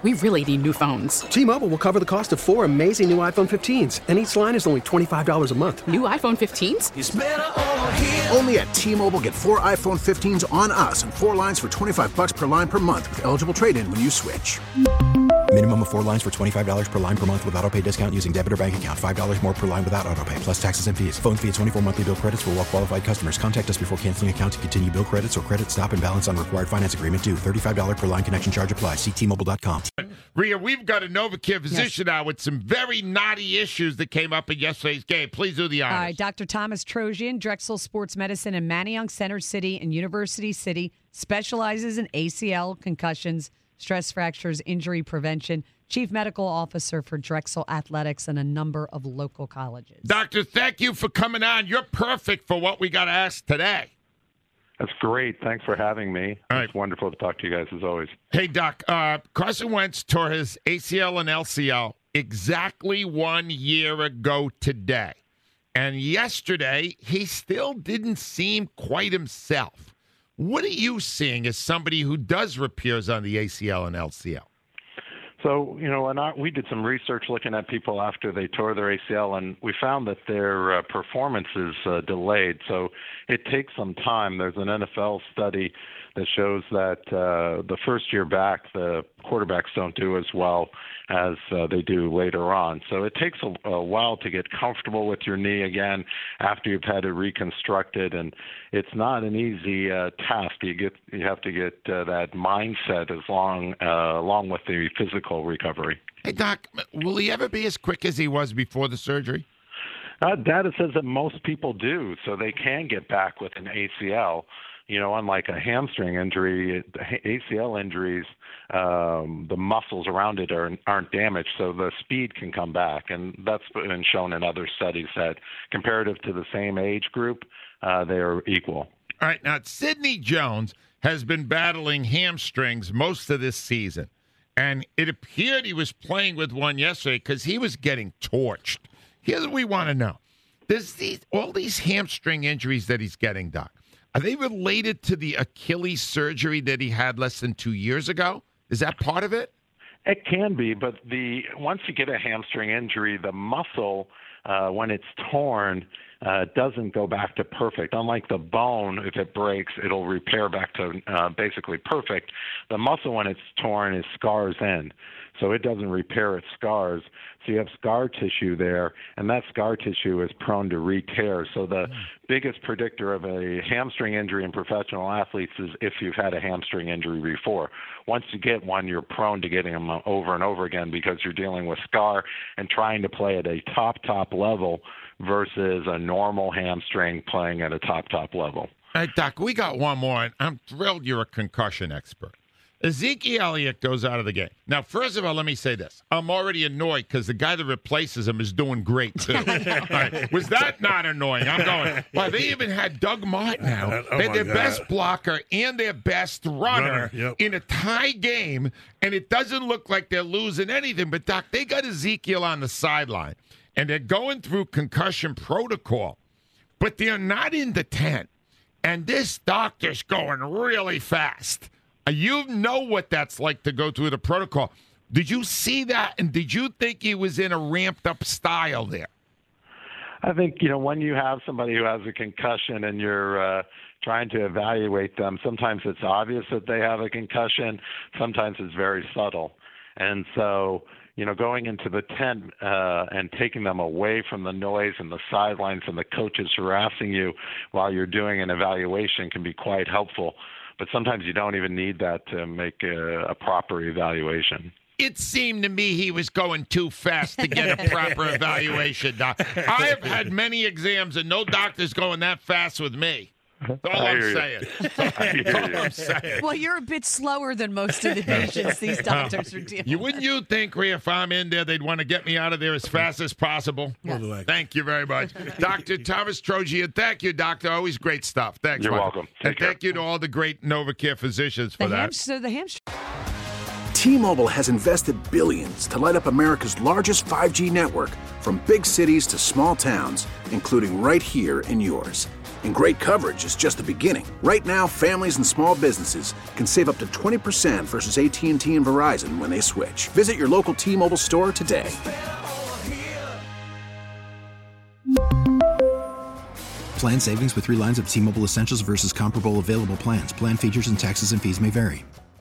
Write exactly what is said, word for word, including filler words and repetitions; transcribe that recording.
we really need new phones. T-Mobile will cover the cost of four amazing new iPhone fifteens, and each line is only twenty-five dollars a month. New iPhone fifteens? It's better over here. Only at T-Mobile, get four iPhone fifteens on us and four lines for twenty-five dollars per line per month with eligible trade-in when you switch. Minimum of four lines for twenty-five dollars per line per month with autopay discount using debit or bank account. five dollars more per line without autopay, plus taxes and fees. Phone fee at twenty-four monthly bill credits for well-qualified customers. Contact us before canceling account to continue bill credits or credit stop and balance on required finance agreement due. thirty-five dollars per line connection charge applies. See T Mobile dot com. Rhea, we've got a NovaCare physician yes. now with some very knotty issues that came up in yesterday's game. Please do the honors. All right, Doctor Thomas Trojan, Drexel Sports Medicine in Manayunk Center City and University City, specializes in A C L, concussions, stress fractures, injury prevention, Chief Medical Officer for Drexel Athletics and a number of local colleges. Doctor, thank you for coming on. You're perfect for what we got to ask today. That's great. Thanks for having me. All right. It's wonderful to talk to you guys as always. Hey, Doc, uh, Carson Wentz tore his A C L and L C L exactly one year ago today. And yesterday, he still didn't seem quite himself. What are you seeing as somebody who does repairs on the A C L and L C L? So, you know, and I, we did some research looking at people after they tore their A C L, and we found that their uh, performance is uh, delayed. So it takes some time. There's an N F L study that shows that uh, the first year back, the quarterbacks don't do as well as uh, they do later on. So it takes a, a while to get comfortable with your knee again after you've had it reconstructed, and it's not an easy uh, task. You get you have to get uh, that mindset as long uh, along with the physical recovery. Hey, Doc, will he ever be as quick as he was before the surgery? Uh, data says that most people do, so they can get back with an A C L. You know, unlike a hamstring injury, A C L injuries, um, the muscles around it are, aren't damaged, so the speed can come back. And that's been shown in other studies that comparative to the same age group, uh, they are equal. All right, now Sidney Jones has been battling hamstrings most of this season. And it appeared he was playing with one yesterday because he was getting torched. Here's what we want to know. Does these, all these hamstring injuries that he's getting, Doc, are they related to the Achilles surgery that he had less than two years ago? Is that part of it? It can be, but the once you get a hamstring injury, the muscle, uh, when it's torn, uh, doesn't go back to perfect. Unlike the bone, if it breaks, it'll repair back to uh, basically perfect. The muscle, when it's torn, is scars in. So it doesn't repair its scars. So you have scar tissue there, and that scar tissue is prone to re-tear. So the mm. biggest predictor of a hamstring injury in professional athletes is if you've had a hamstring injury before. Once you get one, you're prone to getting them over and over again because you're dealing with scar and trying to play at a top, top level versus a normal hamstring playing at a top, top level. All right, Doc, we got one more, and I'm thrilled you're a concussion expert. Ezekiel Elliott goes out of the game. Now, first of all, let me say this. I'm already annoyed because the guy that replaces him is doing great, too. Right. Was that not annoying? I'm going, well, they even had Doug Martin now. Oh, they had their God. best blocker and their best runner, runner yep. in a tie game, and it doesn't look like they're losing anything. But, Doc, they got Ezekiel on the sideline, and they're going through concussion protocol, but they're not in the tent. And this doctor's going really fast. You know what that's like to go through the protocol. Did you see that, and did you think he was in a ramped-up style there? I think, you know, when you have somebody who has a concussion and you're uh, trying to evaluate them, sometimes it's obvious that they have a concussion. Sometimes it's very subtle. And so, you know, going into the tent uh, and taking them away from the noise and the sidelines and the coaches harassing you while you're doing an evaluation can be quite helpful. But sometimes you don't even need that to make a, a proper evaluation. It seemed to me he was going too fast to get a proper evaluation, Doc. I have had many exams, and no doctor's going that fast with me. That's all I'm saying. That's all I'm saying. Well, you're a bit slower than most of the patients these doctors are dealing You Wouldn't you think, Rhea, if I'm in there, they'd want to get me out of there as fast as possible? Yes. Thank you very much. Doctor Thomas Trojan, thank you, Doctor. Always great stuff. Thanks, You're Mike. welcome. Take And care. thank you to all the great NovaCare physicians for The that. ham- so the hamstring. T-Mobile has invested billions to light up America's largest five G network, from big cities to small towns, including right here in yours. And great coverage is just the beginning. Right now, families and small businesses can save up to twenty percent versus A T and T and Verizon when they switch. Visit your local T-Mobile store today. Plan savings with three lines of T-Mobile Essentials versus comparable available plans. Plan features and taxes and fees may vary.